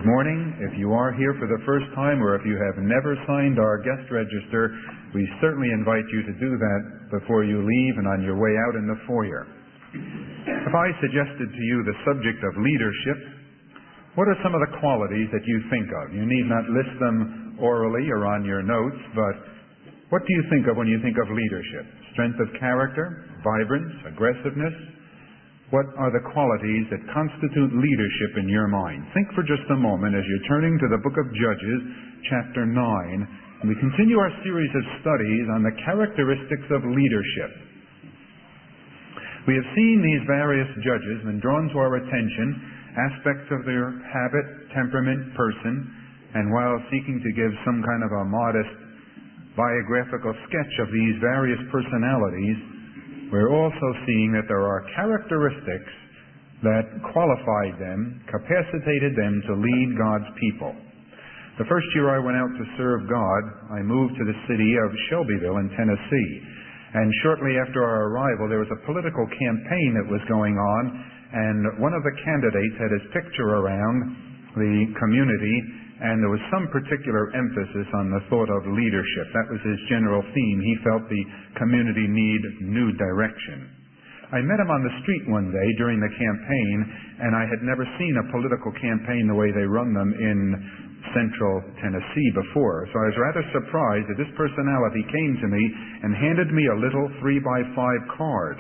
Good morning. If you are here for the first time or if you have never signed our guest register, we certainly invite you to do that before you leave and on your way out in the foyer. If I suggested to you the subject of leadership, what are some of the qualities that you think of? You need not list them orally or on your notes, but what do you think of when you think of leadership? Strength of character, vibrance, aggressiveness? What are the qualities that constitute leadership in your mind? Think for just a moment as you're turning to the book of Judges, chapter 9, and we continue our series of studies on the characteristics of leadership. We have seen these various judges and drawn to our attention aspects of their habit, temperament, person, and while seeking to give some kind of a modest biographical sketch of these various personalities, we're also seeing that there are characteristics that qualified them, capacitated them to lead God's people. The first year I went out to serve God, I moved to the city of Shelbyville in Tennessee. And shortly after our arrival, there was a political campaign that was going on, and one of the candidates had his picture around the community, and there was some particular emphasis on the thought of leadership. That was his general theme. He felt the community needed new direction. I met him on the street one day during the campaign, and I had never seen a political campaign the way they run them in central Tennessee before. So I was rather surprised that this personality came to me and handed me a little 3x5 card.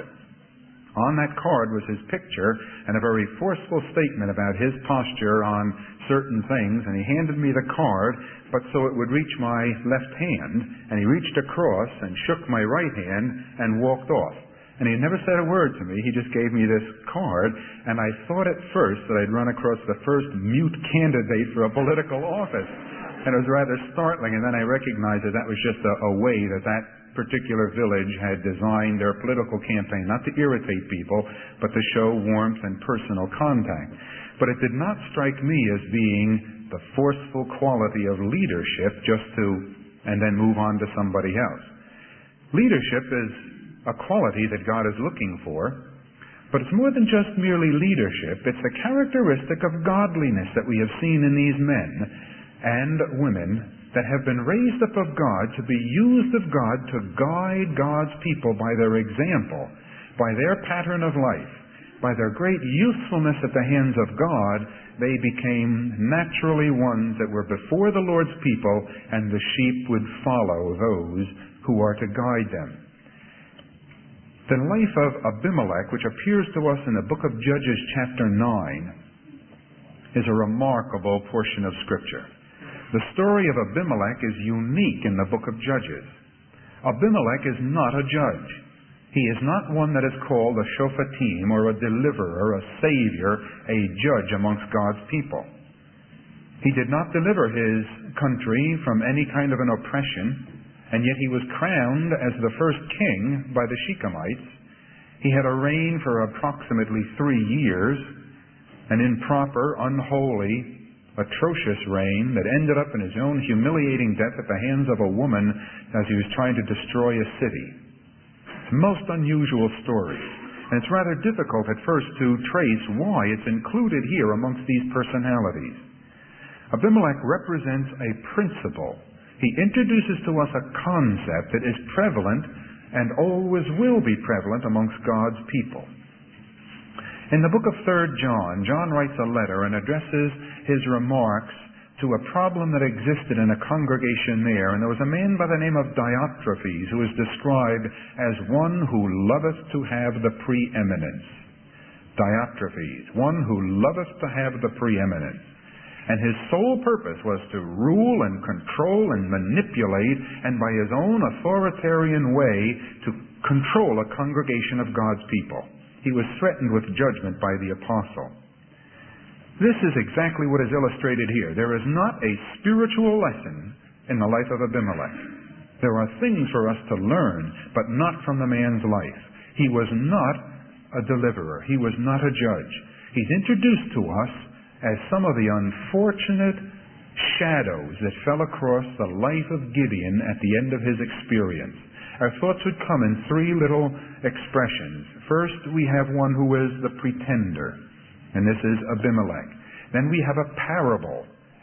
On that card was his picture and a very forceful statement about his posture on certain things, and he handed me the card, but so it would reach my left hand, and he reached across and shook my right hand and walked off. And he never said a word to me. He just gave me this card, and I thought at first that I'd run across the first mute candidate for a political office. And it was rather startling, and then I recognized that was just a way that particular village had designed their political campaign, not to irritate people, but to show warmth and personal contact. But it did not strike me as being the forceful quality of leadership just to, and then move on to somebody else. Leadership is a quality that God is looking for, but it's more than just merely leadership. It's a characteristic of godliness that we have seen in these men and women that have been raised up of God to be used of God to guide God's people by their example, by their pattern of life, by their great usefulness at the hands of God. They became naturally ones that were before the Lord's people, and the sheep would follow those who are to guide them. The life of Abimelech, which appears to us in the book of Judges chapter 9, is a remarkable portion of Scripture. The story of Abimelech is unique in the book of Judges. Abimelech is not a judge. He is not one that is called a shophatim, or a deliverer, a savior, a judge amongst God's people. He did not deliver his country from any kind of an oppression, and yet he was crowned as the first king by the Shechemites. He had a reign for approximately 3 years, an improper, unholy, atrocious reign that ended up in his own humiliating death at the hands of a woman as he was trying to destroy a city. It's a most unusual story, and it's rather difficult at first to trace why it's included here amongst these personalities. Abimelech represents a principle. He introduces to us a concept that is prevalent and always will be prevalent amongst God's people. In the book of 3 John, John writes a letter and addresses his remarks to a problem that existed in a congregation there. And there was a man by the name of Diotrephes who is described as one who loveth to have the preeminence. Diotrephes, one who loveth to have the preeminence. And his sole purpose was to rule and control and manipulate, and by his own authoritarian way to control a congregation of God's people. He was threatened with judgment by the apostle. This is exactly what is illustrated here. There is not a spiritual lesson in the life of Abimelech. There are things for us to learn, but not from the man's life. He was not a deliverer. He was not a judge. He's introduced to us as some of the unfortunate shadows that fell across the life of Gideon at the end of his experience. Our thoughts would come in 3 little expressions. First, we have one who is the pretender, and this is Abimelech. Then we have a parable,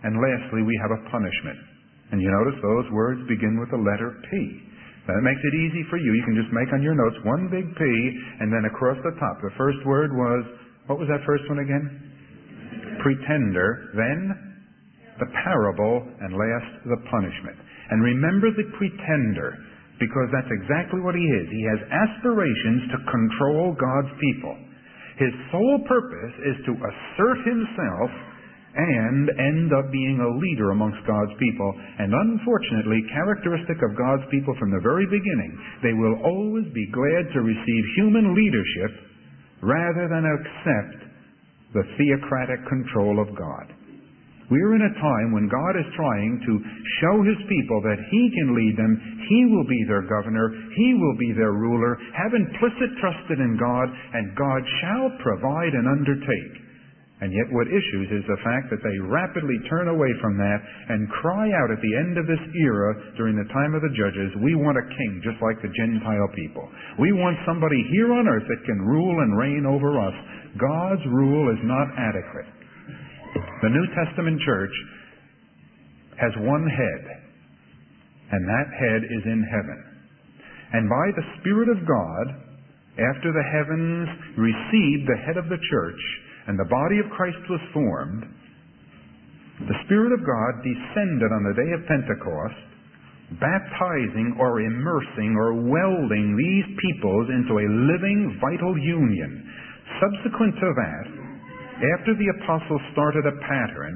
And lastly, we have a punishment. And you notice those words begin with the letter P. That makes it easy for you. You can just make on your notes one big P, and then across the top. The first word was, what was that first one again? Pretender. Then the parable, and last the punishment. And remember the pretender, because that's exactly what he is. He has aspirations to control God's people. His sole purpose is to assert himself and end up being a leader amongst God's people. And unfortunately, characteristic of God's people from the very beginning, they will always be glad to receive human leadership rather than accept the theocratic control of God. We are in a time when God is trying to show His people that He can lead them. He will be their governor. He will be their ruler. Have implicit trust in God, and God shall provide and undertake. And yet what issues is the fact that they rapidly turn away from that and cry out at the end of this era, during the time of the judges, we want a king just like the Gentile people. We want somebody here on earth that can rule and reign over us. God's rule is not adequate. The New Testament church has one head, and that head is in heaven. And by the Spirit of God, after the heavens received the head of the church, and the body of Christ was formed, the Spirit of God descended on the day of Pentecost, baptizing or immersing or welding these peoples into a living, vital union. Subsequent to that, after the apostles started a pattern,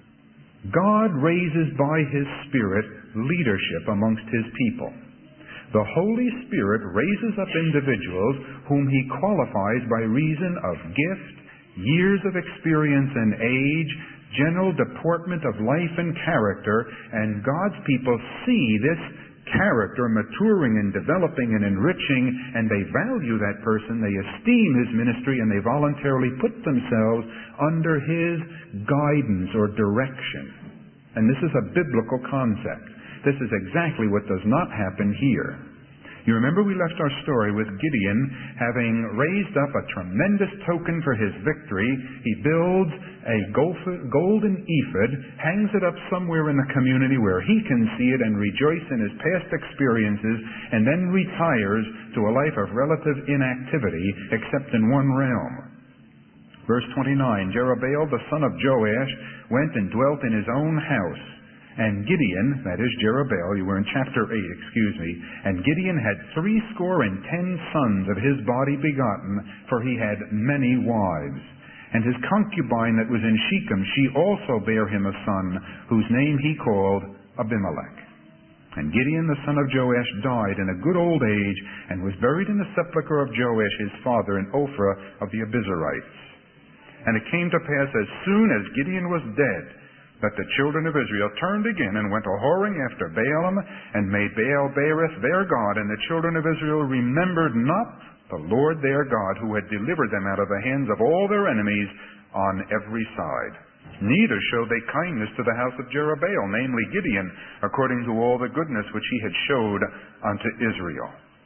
God raises by His Spirit leadership amongst His people. The Holy Spirit raises up individuals whom He qualifies by reason of gift, years of experience and age, general deportment of life and character, and God's people see this character maturing and developing and enriching, and they value that person, they esteem his ministry, and they voluntarily put themselves under his guidance or direction. And this is a biblical concept. This is exactly what does not happen here. You remember we left our story with Gideon having raised up a tremendous token for his victory. He builds a golden ephod, hangs it up somewhere in the community where he can see it and rejoice in his past experiences, and then retires to a life of relative inactivity except in one realm. Verse 29, Jerubbaal the son of Joash went and dwelt in his own house. And Gideon, that is Jerubbaal, you were in chapter 8, and Gideon had 70 sons of his body begotten, for he had many wives. And his concubine that was in Shechem, she also bare him a son, whose name he called Abimelech. And Gideon the son of Joash died in a good old age, and was buried in the sepulchre of Joash his father in Ophrah of the Abiezrites. And it came to pass, as soon as Gideon was dead, that the children of Israel turned again and went a-whoring after Baalim, and made Baal-berith their god, and the children of Israel remembered not the Lord their God, who had delivered them out of the hands of all their enemies on every side. Neither showed they kindness to the house of Jerubbaal, namely Gideon, according to all the goodness which he had showed unto Israel.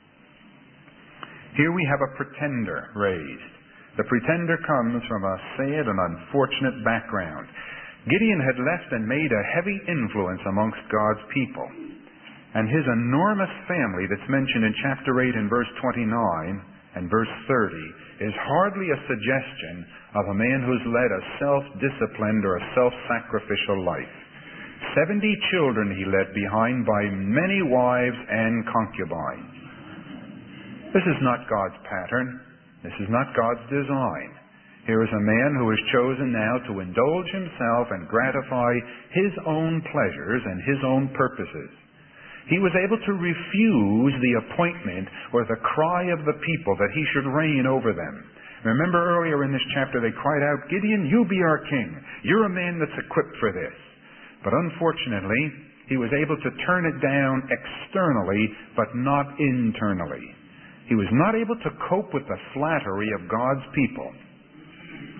Here we have a pretender raised. The pretender comes from a sad and unfortunate background. Gideon had left and made a heavy influence amongst God's people. And his enormous family that's mentioned in chapter 8 and verse 29 and verse 30 is hardly a suggestion of a man who's led a self-disciplined or a self-sacrificial life. 70 children he left behind by many wives and concubines. This is not God's pattern. This is not God's design. Here is a man who is chosen now to indulge himself and gratify his own pleasures and his own purposes. He was able to refuse the appointment or the cry of the people that he should reign over them. Remember earlier in this chapter they cried out, Gideon, you be our king. You're a man that's equipped for this. But unfortunately, he was able to turn it down externally, but not internally. He was not able to cope with the flattery of God's people.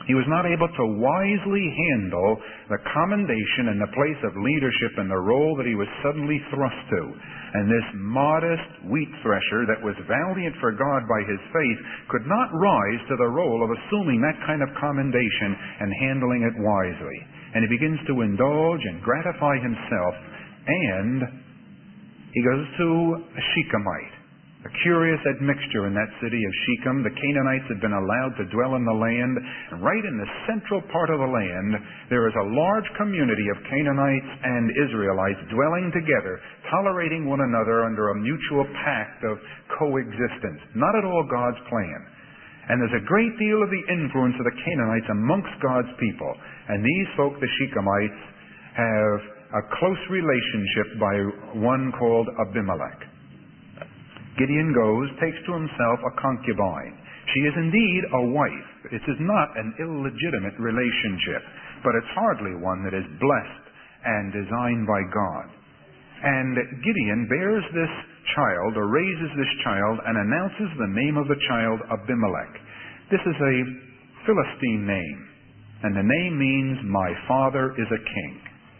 He was not able to wisely handle the commendation and the place of leadership and the role that he was suddenly thrust to. And this modest wheat thresher that was valiant for God by his faith could not rise to the role of assuming that kind of commendation and handling it wisely. And he begins to indulge and gratify himself, and he goes to a Shechemite. A curious admixture in that city of Shechem. The Canaanites had been allowed to dwell in the land, and right in the central part of the land, there is a large community of Canaanites and Israelites dwelling together, tolerating one another under a mutual pact of coexistence. Not at all God's plan. And there's a great deal of the influence of the Canaanites amongst God's people. And these folk, the Shechemites, have a close relationship by one called Abimelech. Gideon goes, takes to himself a concubine. She is indeed a wife. It is not an illegitimate relationship, but it's hardly one that is blessed and designed by God. And Gideon bears this child, or raises this child, and announces the name of the child Abimelech. This is a Philistine name, and the name means, "My father is a king."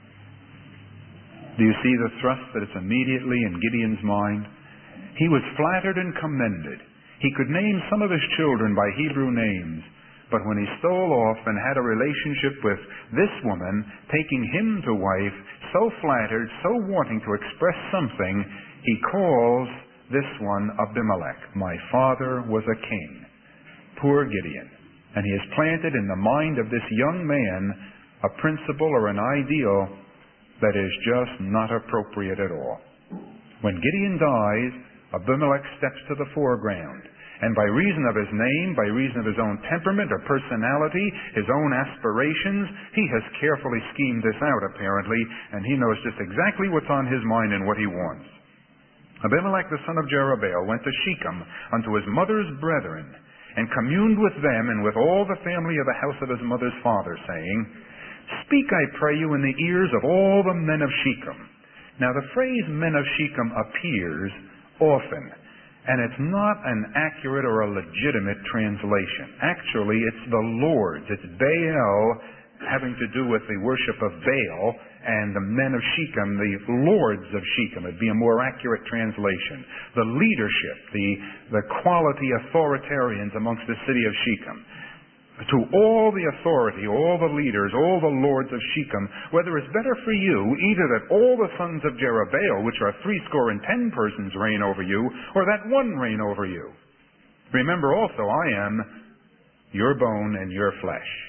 Do you see the thrust that is immediately in Gideon's mind? He was flattered and commended. He could name some of his children by Hebrew names, but when he stole off and had a relationship with this woman, taking him to wife, so flattered, so wanting to express something, he calls this one Abimelech. "My father was a king." Poor Gideon. And he has planted in the mind of this young man a principle or an ideal that is just not appropriate at all. When Gideon dies, Abimelech steps to the foreground. And by reason of his name, by reason of his own temperament or personality, his own aspirations, he has carefully schemed this out, apparently, and he knows just exactly what's on his mind and what he wants. Abimelech, the son of Jerubbaal, went to Shechem unto his mother's brethren, and communed with them and with all the family of the house of his mother's father, saying, "Speak, I pray you, in the ears of all the men of Shechem." Now the phrase "men of Shechem" appears often, and it's not an accurate or a legitimate translation. Actually, it's the Lord's. It's Baal, having to do with the worship of Baal, and the men of Shechem, the lords of Shechem. It'd be a more accurate translation. The leadership, the quality authoritarians amongst the city of Shechem. To all the authority, all the leaders, all the lords of Shechem, whether it's better for you either that all the sons of Jerubbaal, which are 70 persons, reign over you, or that one reign over you. Remember also, I am your bone and your flesh.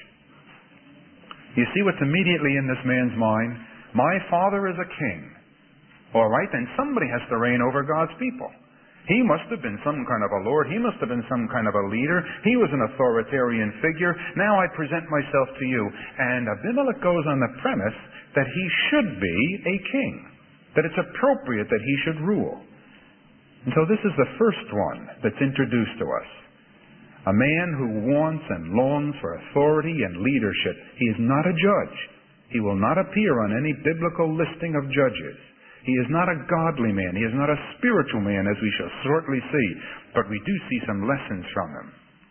You see what's immediately in this man's mind? My father is a king. All right, then somebody has to reign over God's people. He must have been some kind of a lord. He must have been some kind of a leader. He was an authoritarian figure. Now I present myself to you. And Abimelech goes on the premise that he should be a king, that it's appropriate that he should rule. And so this is the first one that's introduced to us. A man who wants and longs for authority and leadership. He is not a judge. He will not appear on any biblical listing of judges. He is not a godly man. He is not a spiritual man, as we shall shortly see. But we do see some lessons from him.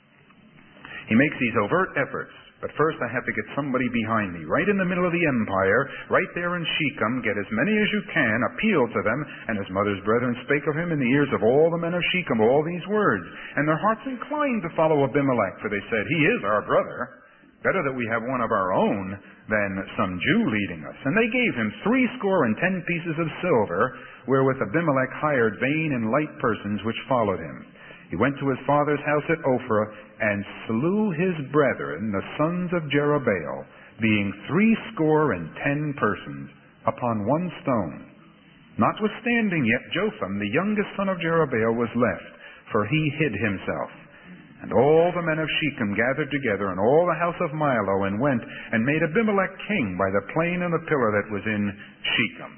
He makes these overt efforts. But first I have to get somebody behind me, right in the middle of the empire, right there in Shechem. Get as many as you can, appeal to them. And his mother's brethren spake of him in the ears of all the men of Shechem all these words. And their hearts inclined to follow Abimelech, for they said, "He is our brother. Better that we have one of our own than some Jew leading us." And they gave him 70 pieces of silver, wherewith Abimelech hired vain and light persons which followed him. He went to his father's house at Ophrah, and slew his brethren, the sons of Jerubbaal, being 70 persons, upon one stone. Notwithstanding yet Jotham, the youngest son of Jerubbaal, was left, for he hid himself. And all the men of Shechem gathered together, and all the house of Milo, and went and made Abimelech king by the plain and the pillar that was in Shechem.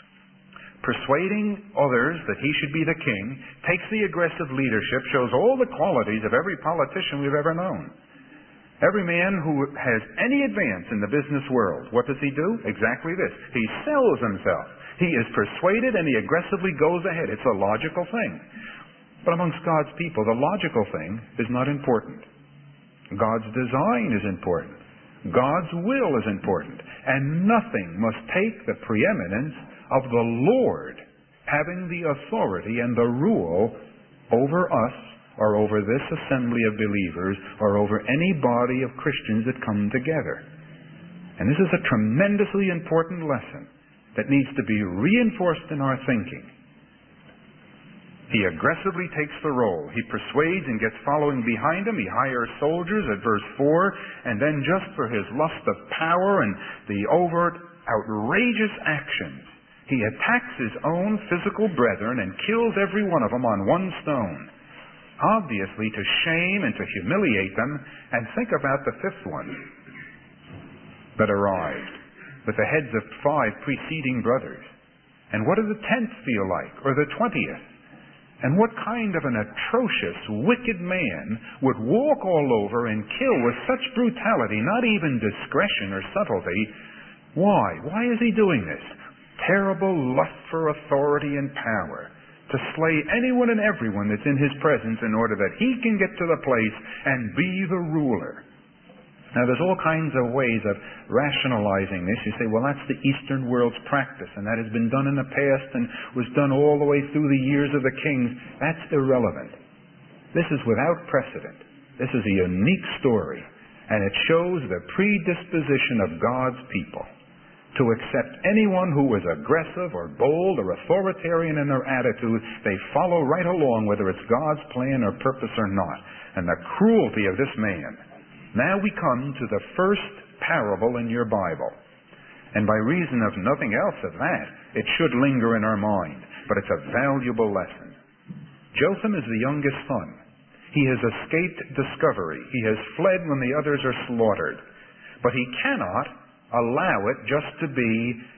Persuading others that he should be the king, takes the aggressive leadership, shows all the qualities of every politician we've ever known. Every man who has any advance in the business world, what does he do? Exactly this. He sells himself. He is persuaded and he aggressively goes ahead. It's a logical thing. But amongst God's people, the logical thing is not important. God's design is important. God's will is important. And nothing must take the preeminence of the Lord having the authority and the rule over us or over this assembly of believers or over any body of Christians that come together. And this is a tremendously important lesson that needs to be reinforced in our thinking. He aggressively takes the role. He persuades and gets following behind him. He hires soldiers at verse 4. And then just for his lust of power and the overt, outrageous actions, he attacks his own physical brethren and kills every one of them on one stone. Obviously to shame and to humiliate them. And think about the fifth one that arrived with the heads of 5 preceding brothers. And what did the 10th feel like? Or the 20th? And what kind of an atrocious, wicked man would walk all over and kill with such brutality, not even discretion or subtlety? Why? Why is he doing this? Terrible lust for authority and power. To slay anyone and everyone that's in his presence in order that he can get to the place and be the ruler. Now, there's all kinds of ways of rationalizing this. You say, well, that's the Eastern world's practice, and that has been done in the past and was done all the way through the years of the kings. That's irrelevant. This is without precedent. This is a unique story, and it shows the predisposition of God's people to accept anyone who is aggressive or bold or authoritarian in their attitude. They follow right along, whether it's God's plan or purpose or not. And the cruelty of this man. Now we come to the first parable in your Bible. And by reason of nothing else of that, it should linger in our mind. But it's a valuable lesson. Jotham is the youngest son. He has escaped discovery. He has fled when the others are slaughtered. But he cannot allow it just to be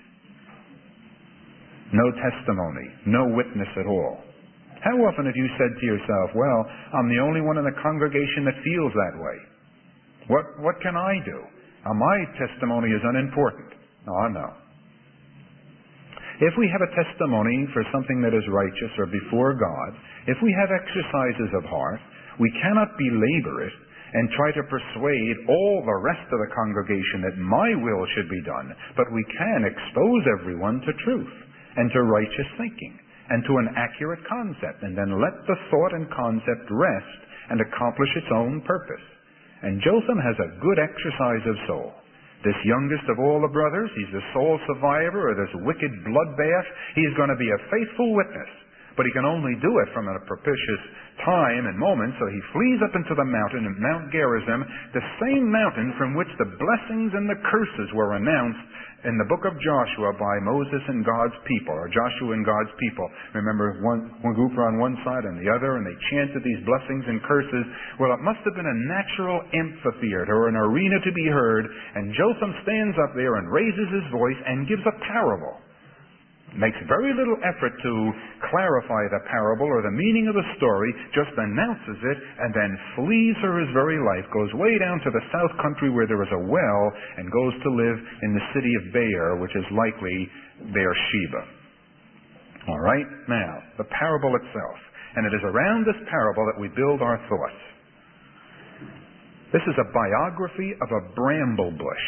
no testimony, no witness at all. How often have you said to yourself, well, I'm the only one in the congregation that feels that way. What can I do? My testimony is unimportant. No. If we have a testimony for something that is righteous or before God, if we have exercises of heart, we cannot belabor it and try to persuade all the rest of the congregation that my will should be done, but we can expose everyone to truth and to righteous thinking and to an accurate concept, and then let the thought and concept rest and accomplish its own purpose. And Jotham has a good exercise of soul. This youngest of all the brothers, he's the sole survivor of this wicked bloodbath. He's going to be a faithful witness. But he can only do it from a propitious time and moment, so he flees up into the mountain of Mount Gerizim, the same mountain from which the blessings and the curses were announced in the book of Joshua by Moses and God's people, or Joshua and God's people. Remember, one group were on one side and the other, and they chanted these blessings and curses. Well, it must have been a natural amphitheater or an arena to be heard, and Jotham stands up there and raises his voice and gives a parable. Makes very little effort to clarify the parable or the meaning of the story, just announces it and then flees for his very life, goes way down to the south country where there is a well, and goes to live in the city of Beer, which is likely Beersheba. All right? Now, the parable itself. And it is around this parable that we build our thoughts. This is a biography of a bramble bush,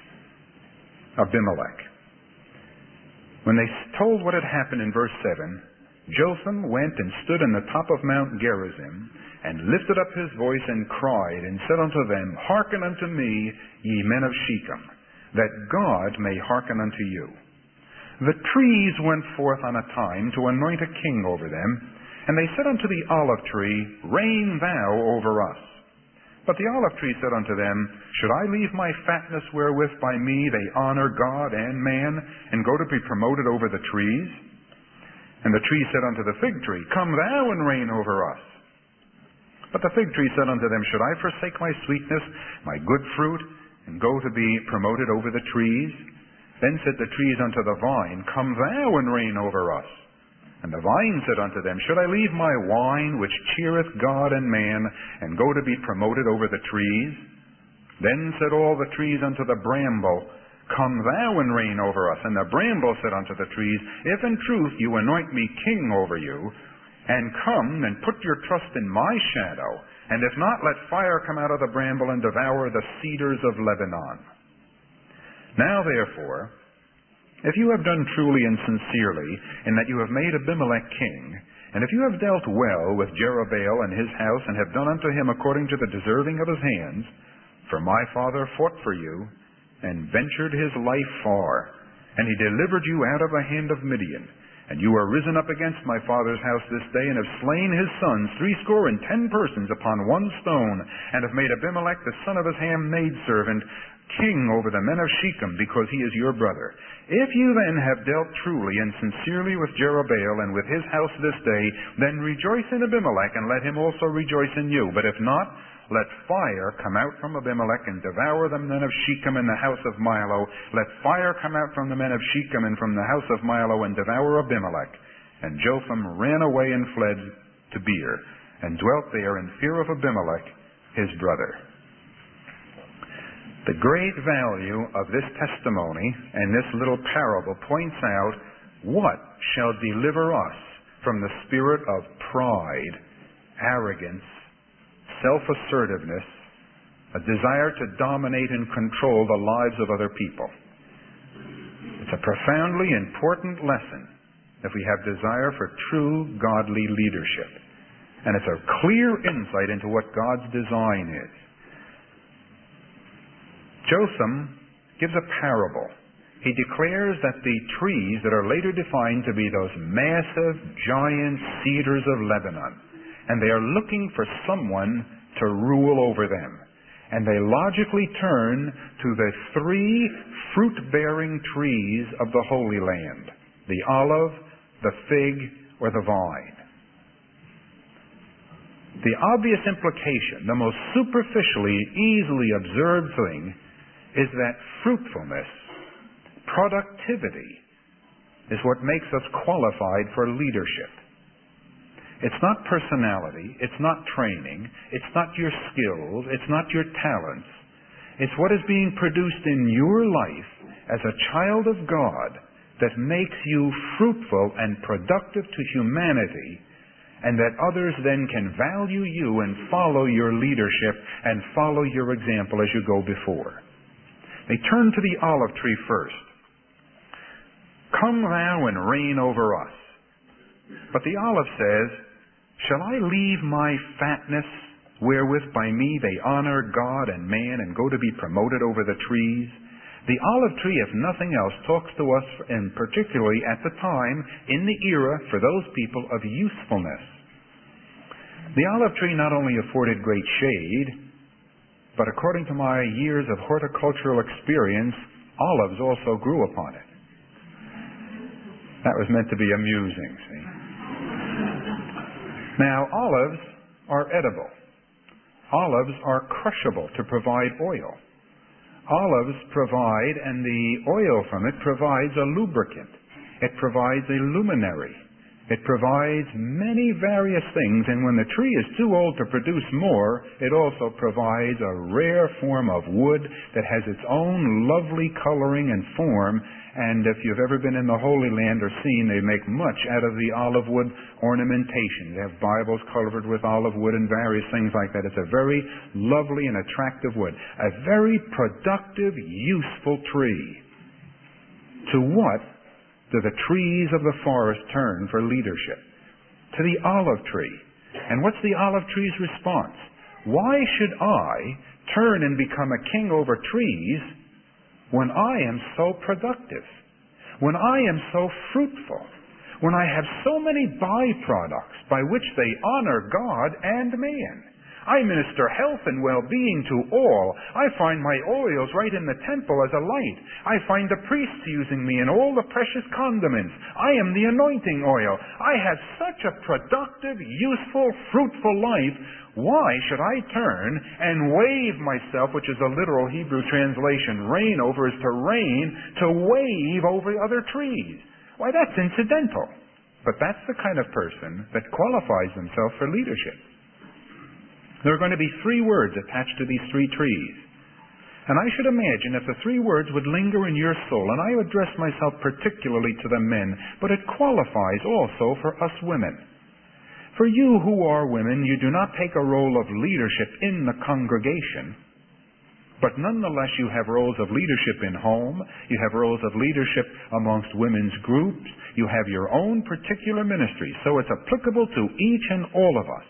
Abimelech. When they told what had happened in verse 7, Jotham went and stood on the top of Mount Gerizim, and lifted up his voice and cried, and said unto them, Hearken unto me, ye men of Shechem, that God may hearken unto you. The trees went forth on a time to anoint a king over them, and they said unto the olive tree, Reign thou over us. But the olive tree said unto them, Should I leave my fatness wherewith by me they honor God and man, and go to be promoted over the trees? And the tree said unto the fig tree, Come thou and reign over us. But the fig tree said unto them, Should I forsake my sweetness, my good fruit, and go to be promoted over the trees? Then said the trees unto the vine, Come thou and reign over us. And the vine said unto them, Should I leave my wine, which cheereth God and man, and go to be promoted over the trees? Then said all the trees unto the bramble, Come thou and reign over us. And the bramble said unto the trees, If in truth you anoint me king over you, and come and put your trust in my shadow, And if not, let fire come out of the bramble and devour the cedars of Lebanon. Now, therefore, if you have done truly and sincerely, in that you have made Abimelech king, and if you have dealt well with Jerubbaal and his house, and have done unto him according to the deserving of his hands, for my father fought for you, and ventured his life far, and he delivered you out of the hand of Midian, and you are risen up against my father's house this day, and have slain his sons 70 persons upon one stone, and have made Abimelech the son of his handmaidservant king over the men of Shechem, because he is your brother. If you then have dealt truly and sincerely with Jerubbaal and with his house this day, then rejoice in Abimelech, and let him also rejoice in you. But if not, let fire come out from Abimelech and devour the men of Shechem and the house of Milo. Let fire come out from the men of Shechem and from the house of Milo and devour Abimelech. And Jotham ran away and fled to Beer, and dwelt there in fear of Abimelech, his brother. The great value of this testimony and this little parable points out what shall deliver us from the spirit of pride, arrogance, self-assertiveness, a desire to dominate and control the lives of other people. It's a profoundly important lesson if we have desire for true godly leadership. And it's a clear insight into what God's design is. Jotham gives a parable. He declares that the trees that are later defined to be those massive, giant cedars of Lebanon, and they are looking for someone to rule over them. And they logically turn to the 3 fruit-bearing trees of the Holy Land: the olive, the fig, or the vine. The obvious implication, the most superficially, easily observed thing, is that fruitfulness, productivity, is what makes us qualified for leadership. It's not personality, it's not training, it's not your skills, it's not your talents. It's what is being produced in your life as a child of God that makes you fruitful and productive to humanity, and that others then can value you and follow your leadership and follow your example as you go before. They turn to the olive tree first. Come thou and reign over us. But the olive says, shall I leave my fatness, wherewith by me they honor God and man, and go to be promoted over the trees? The olive tree, if nothing else, talks to us, and particularly at the time, in the era, for those people, of usefulness. The olive tree not only afforded great shade, but according to my years of horticultural experience, olives also grew upon it. That was meant to be amusing, see? Now, olives are edible. Olives are crushable to provide oil. Olives provide, and the oil from it provides a lubricant. It provides a luminary. It provides many various things, and when the tree is too old to produce more, it also provides a rare form of wood that has its own lovely coloring and form. And if you've ever been in the Holy Land or seen, they make much out of the olive wood ornamentation. They have Bibles covered with olive wood and various things like that. It's a very lovely and attractive wood. A very productive, useful tree. To what do the trees of the forest turn for leadership? To the olive tree. And what's the olive tree's response? Why should I turn and become a king over trees when I am so productive? When I am so fruitful? When I have so many byproducts by which they honor God and man? I minister health and well-being to all. I find my oils right in the temple as a light. I find the priests using me in all the precious condiments. I am the anointing oil. I have such a productive, useful, fruitful life. Why should I turn and wave myself, which is a literal Hebrew translation? Reign over is to reign, to wave over other trees. Why, that's incidental. But that's the kind of person that qualifies himself for leadership. There are going to be 3 words attached to these 3 trees. And I should imagine if the 3 words would linger in your soul, and I address myself particularly to the men, but it qualifies also for us women. For you who are women, you do not take a role of leadership in the congregation, but nonetheless you have roles of leadership in home, you have roles of leadership amongst women's groups, you have your own particular ministry, so it's applicable to each and all of us.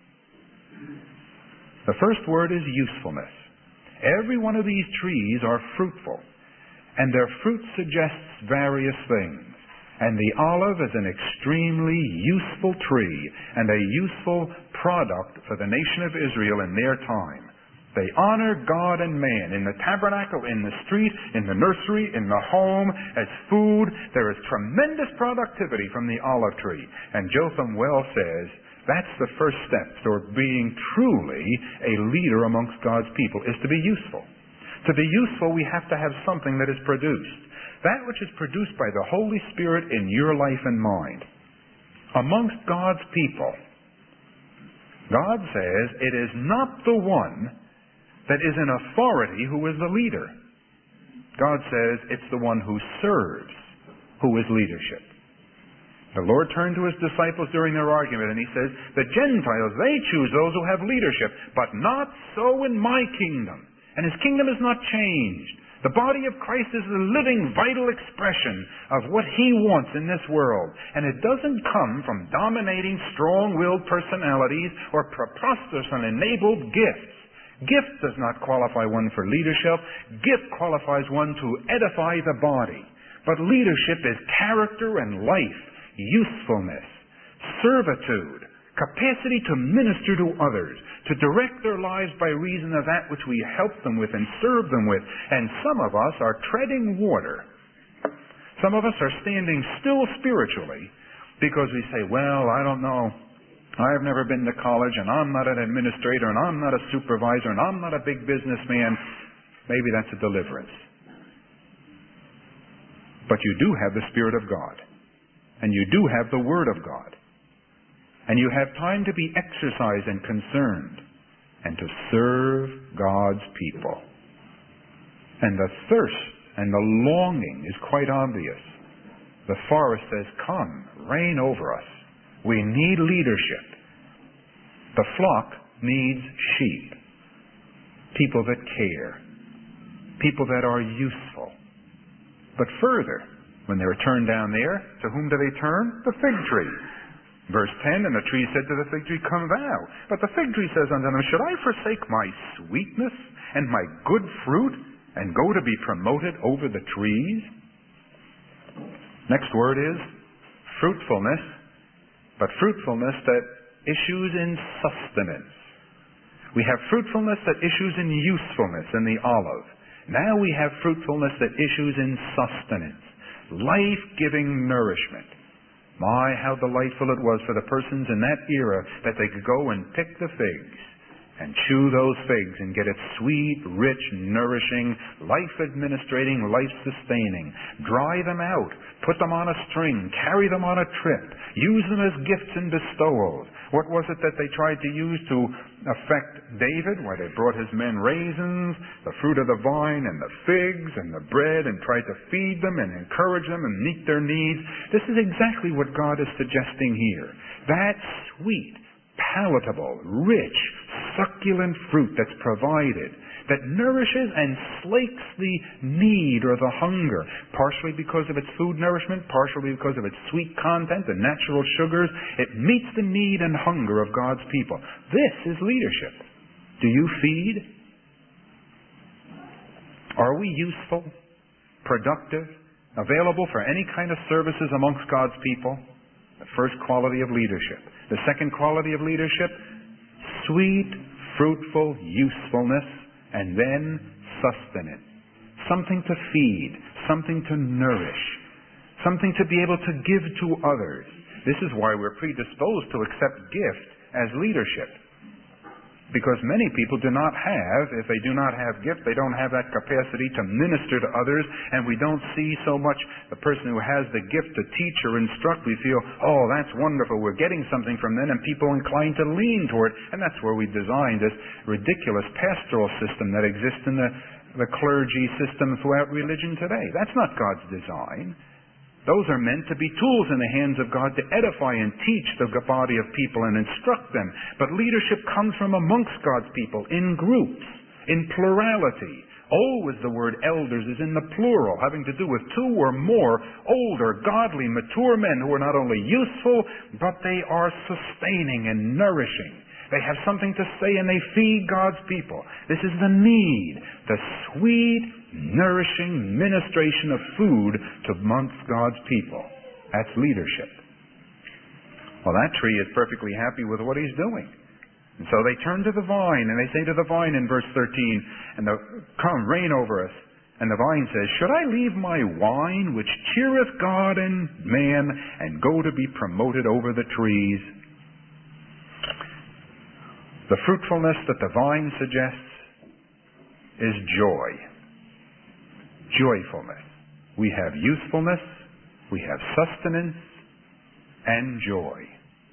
The first word is usefulness. Every one of these trees are fruitful, and their fruit suggests various things. And the olive is an extremely useful tree and a useful product for the nation of Israel in their time. They honor God and man in the tabernacle, in the street, in the nursery, in the home, as food. There is tremendous productivity from the olive tree. And Jotham well says that's the first step toward being truly a leader amongst God's people, is to be useful. To be useful, we have to have something that is produced. That which is produced by the Holy Spirit in your life and mind. Amongst God's people, God says it is not the one that is in authority who is the leader. God says it's the one who serves who is leadership. The Lord turned to His disciples during their argument and He says, the Gentiles, they choose those who have leadership, but not so in my kingdom. And His kingdom is not changed. The body of Christ is the living, vital expression of what He wants in this world. And it doesn't come from dominating, strong-willed personalities or preposterous and enabled gifts. Gift does not qualify one for leadership. Gift qualifies one to edify the body. But leadership is character and life, usefulness, servitude, capacity to minister to others, to direct their lives by reason of that which we help them with and serve them with. And some of us are treading water. Some of us are standing still spiritually because we say, well, I don't know. I've never been to college, and I'm not an administrator, and I'm not a supervisor, and I'm not a big businessman. Maybe that's a deliverance. But you do have the Spirit of God, and you do have the Word of God, and you have time to be exercised and concerned, and to serve God's people. And the thirst and the longing is quite obvious. The forest says, come, reign over us. We need leadership. The flock needs sheep. People that care. People that are useful. But further, when they return down there, to whom do they turn? The fig tree. Verse 10, and the tree said to the fig tree, come thou. But the fig tree says unto them, should I forsake my sweetness and my good fruit and go to be promoted over the trees? Next word is fruitfulness. But fruitfulness that issues in sustenance. We have fruitfulness that issues in usefulness in the olive. Now we have fruitfulness that issues in sustenance. Life-giving nourishment. My, how delightful it was for the persons in that era that they could go and pick the figs and chew those figs and get it sweet, rich, nourishing, life-administrating, life-sustaining. Dry them out. Put them on a string. Carry them on a trip. Use them as gifts and bestowals. What was it that they tried to use to affect David? Why, they brought his men raisins, the fruit of the vine, and the figs, and the bread, and tried to feed them and encourage them and meet their needs. This is exactly what God is suggesting here. That sweet, palatable, rich, succulent fruit that's provided, that nourishes and slakes the need or the hunger, partially because of its food nourishment, partially because of its sweet content and natural sugars. It meets the need and hunger of God's people. This is leadership. Do you feed? Are we useful, productive, available for any kind of services amongst God's people? The first quality of leadership. The second quality of leadership, sweet, fruitful usefulness, and then sustenance. Something to feed, something to nourish, something to be able to give to others. This is why we're predisposed to accept gift as leadership. Because many people do not have, if they do not have gift, they don't have that capacity to minister to others, and we don't see so much the person who has the gift to teach or instruct. We feel, oh, that's wonderful, we're getting something from them, and people inclined to lean toward it. And that's where we designed this ridiculous pastoral system that exists in the clergy system throughout religion today. That's not God's design. Those are meant to be tools in the hands of God to edify and teach the body of people and instruct them. But leadership comes from amongst God's people, in groups, in plurality. Always the word elders is in the plural, having to do with two or more older, godly, mature men who are not only useful, but they are sustaining and nourishing. They have something to say and they feed God's people. This is the need, the sweet, nourishing ministration of food to amongst God's people. That's leadership. Well, that tree is perfectly happy with what he's doing. And so they turn to the vine, and they say to the vine in verse 13, "Come, reign over us." And the vine says, "Should I leave my wine, which cheereth God and man, and go to be promoted over the trees?" The fruitfulness that the vine suggests is joy. Joyfulness. We have usefulness, we have sustenance, and joy.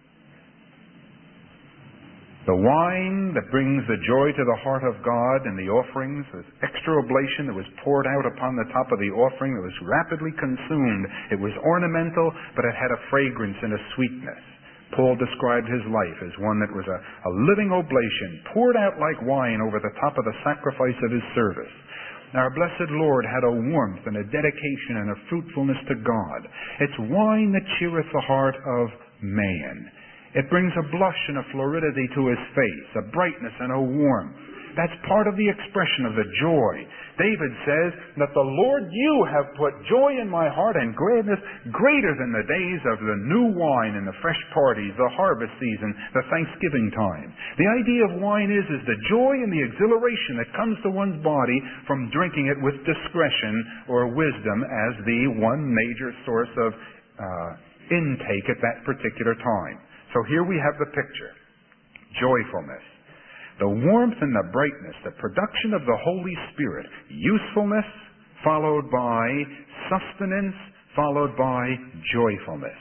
The wine that brings the joy to the heart of God and the offerings, this extra oblation that was poured out upon the top of the offering that was rapidly consumed. It was ornamental, but it had a fragrance and a sweetness. Paul described his life as one that was a living oblation, poured out like wine over the top of the sacrifice of his service. Our blessed Lord had a warmth and a dedication and a fruitfulness to God. It's wine that cheereth the heart of man. It brings a blush and a floridity to his face, a brightness and a warmth. That's part of the expression of the joy. David says that the Lord, you have put joy in my heart and gladness greater than the days of the new wine and the fresh parties, the harvest season, the Thanksgiving time. The idea of wine is the joy and the exhilaration that comes to one's body from drinking it with discretion or wisdom as the one major source of intake at that particular time. So here we have the picture. Joyfulness. The warmth and the brightness, the production of the Holy Spirit. Usefulness, followed by sustenance, followed by joyfulness.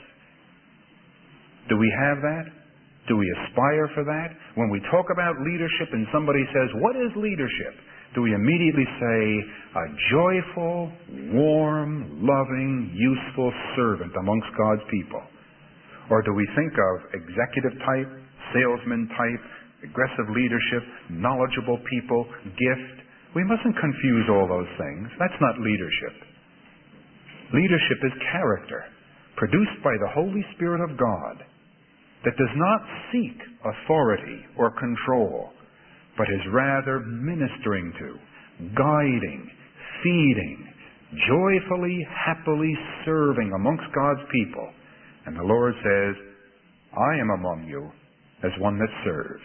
Do we have that? Do we aspire for that? When we talk about leadership and somebody says, "What is leadership?" do we immediately say, a joyful, warm, loving, useful servant amongst God's people? Or do we think of executive type, salesman type, aggressive leadership, knowledgeable people, gift? We mustn't confuse all those things. That's not leadership. Leadership is character, produced by the Holy Spirit of God, that does not seek authority or control, but is rather ministering to, guiding, feeding, joyfully, happily serving amongst God's people. And the Lord says, "I am among you as one that serves."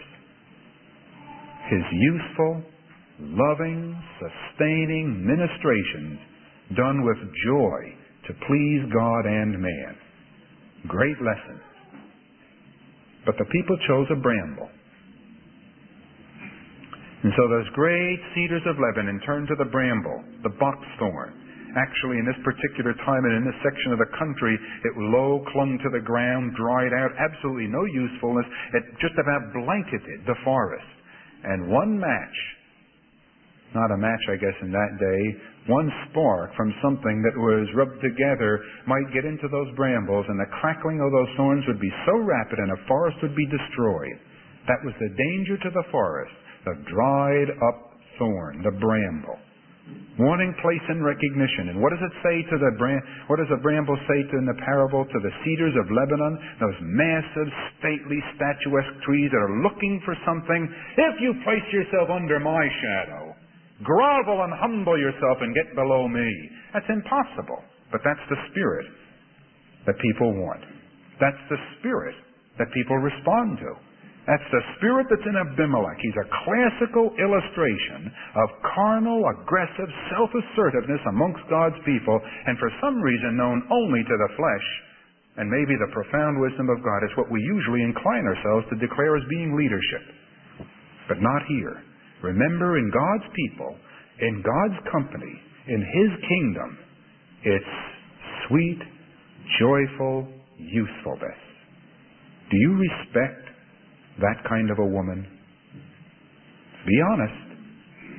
His useful, loving, sustaining ministrations done with joy to please God and man. Great lesson. But the people chose a bramble. And so those great cedars of Lebanon turned to the bramble, the boxthorn. Actually, in this particular time and in this section of the country, it low clung to the ground, dried out, absolutely no usefulness. It just about blanketed the forest. And one match, not a match I guess in that day, one spark from something that was rubbed together might get into those brambles, and the crackling of those thorns would be so rapid and a forest would be destroyed. That was the danger to the forest, the dried up thorn, the bramble. Warning, place, and recognition. And what does it say to what does the bramble say in the parable to the cedars of Lebanon? Those massive, stately, statuesque trees that are looking for something. If you place yourself under my shadow, grovel and humble yourself and get below me. That's impossible. But that's the spirit that people want. That's the spirit that people respond to. That's the spirit that's in Abimelech. He's a classical illustration of carnal, aggressive self-assertiveness amongst God's people, and for some reason known only to the flesh. And maybe the profound wisdom of God is what we usually incline ourselves to declare as being leadership. But not here. Remember, in God's people, in God's company, in His kingdom, it's sweet, joyful usefulness. Do you respect that kind of a woman? Be honest.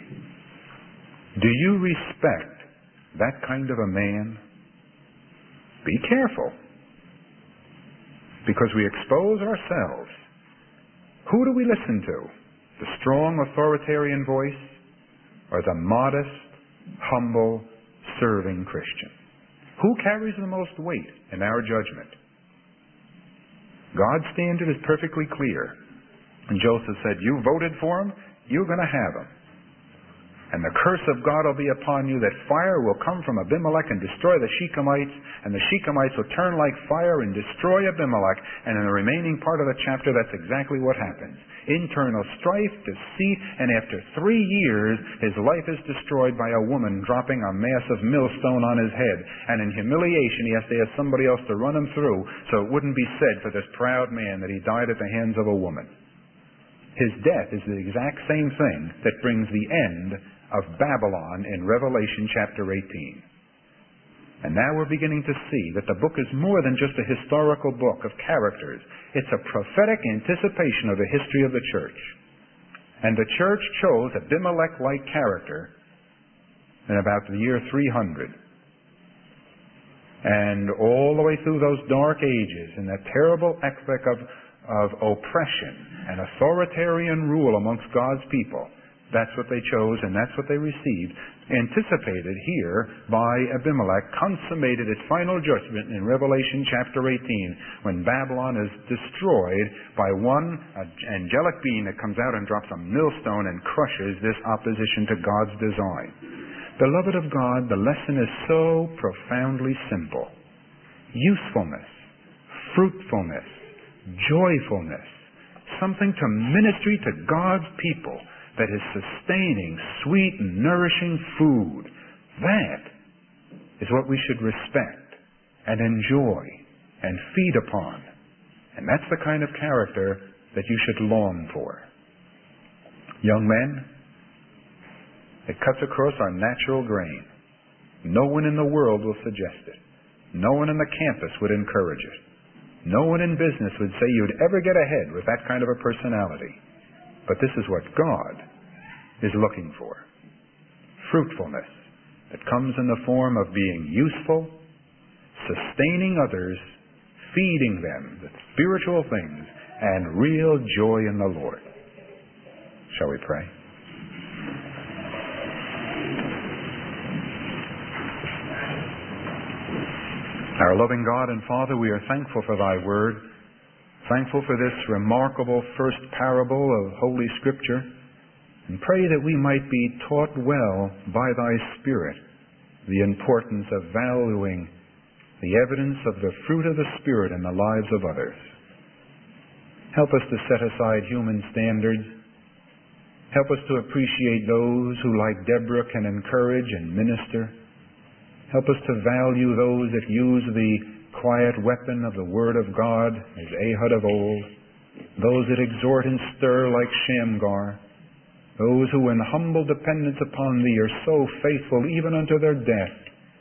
Do you respect that kind of a man? Be careful, because we expose ourselves. Who do we listen to? The strong authoritarian voice or the modest, humble, serving Christian? Who carries the most weight in our judgment? God's standard is perfectly clear. And Joseph said, you voted for him, you're going to have him. And the curse of God will be upon you, that fire will come from Abimelech and destroy the Shechemites, and the Shechemites will turn like fire and destroy Abimelech. And in the remaining part of the chapter, that's exactly what happens. Internal strife, deceit, and after 3 years, his life is destroyed by a woman dropping a massive millstone on his head. And in humiliation, he has to ask somebody else to run him through, so it wouldn't be said for this proud man that he died at the hands of a woman. His death is the exact same thing that brings the end of Babylon in Revelation chapter 18. And now we're beginning to see that the book is more than just a historical book of characters. It's a prophetic anticipation of the history of the church. And the church chose Abimelech-like character in about the year 300. And all the way through those dark ages, in that terrible epoch of oppression and authoritarian rule amongst God's people, that's what they chose, and that's what they received, anticipated here by Abimelech, consummated its final judgment in Revelation chapter 18, when Babylon is destroyed by one angelic being that comes out and drops a millstone and crushes this opposition to God's design. Beloved of God, the lesson is so profoundly simple. Usefulness, fruitfulness, joyfulness, something to ministry to God's people, that is sustaining, sweet, and nourishing food. That is what we should respect and enjoy and feed upon. And that's the kind of character that you should long for. Young men, it cuts across our natural grain. No one in the world will suggest it. No one on the campus would encourage it. No one in business would say you'd ever get ahead with that kind of a personality. But this is what God is looking for. Fruitfulness that comes in the form of being useful, sustaining others, feeding them with spiritual things, and real joy in the Lord. Shall we pray? Our loving God and Father, we are thankful for Thy Word, thankful for this remarkable first parable of Holy Scripture, and pray that we might be taught well by Thy Spirit the importance of valuing the evidence of the fruit of the Spirit in the lives of others. Help us to set aside human standards. Help us to appreciate those who, like Deborah, can encourage and minister. Help us to value those that use the quiet weapon of the Word of God, as Ehud of old, those that exhort and stir like Shamgar, those who in humble dependence upon Thee are so faithful even unto their death.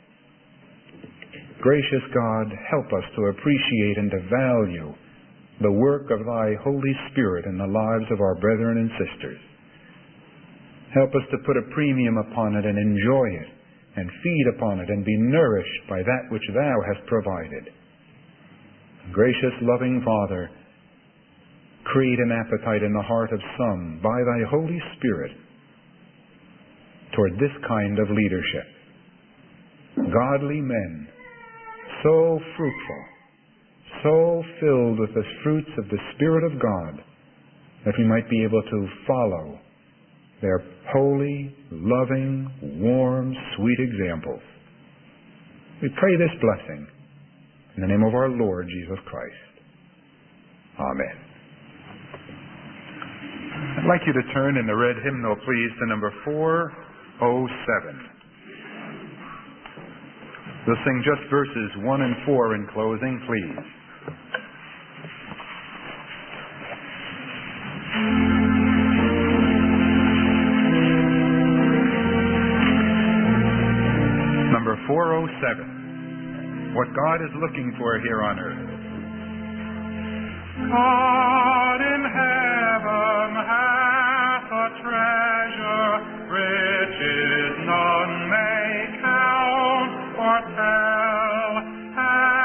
Gracious God, help us to appreciate and to value the work of Thy Holy Spirit in the lives of our brethren and sisters. Help us to put a premium upon it and enjoy it, and feed upon it and be nourished by that which Thou hast provided. Gracious, loving Father, create an appetite in the heart of some by Thy Holy Spirit toward this kind of leadership. Godly men, so fruitful, so filled with the fruits of the Spirit of God, that we might be able to follow their holy, loving, warm, sweet examples. We pray this blessing in the name of our Lord Jesus Christ. Amen. I'd like you to turn in the red hymnal, please, to number 407. We'll sing just verses 1 and 4 in closing, please. Number 407. What God is looking for here on earth. God in heaven hath a treasure, riches none may count or tell.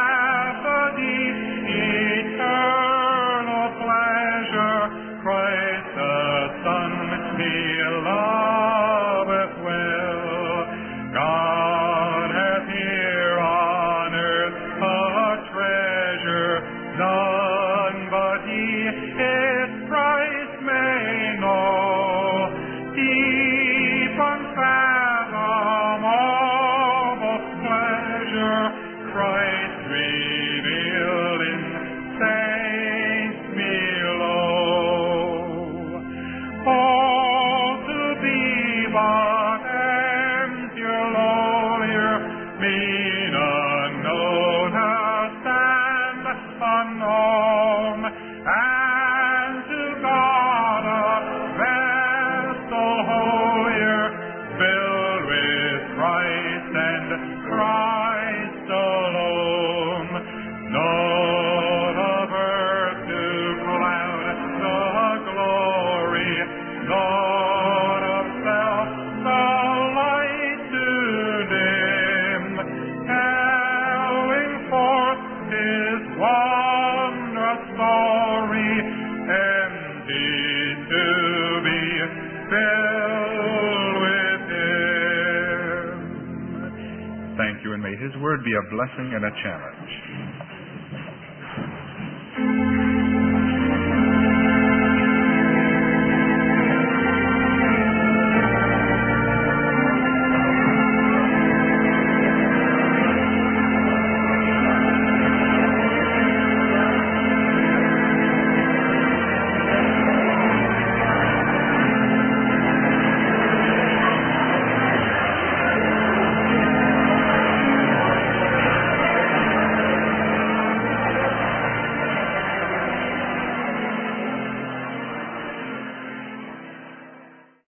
Christ alone. Not of earth to cloud the glory, not of self the light to dim, telling forth his wondrous story, empty to be filled with him. Thank you, and may his word be a blessing and a challenge.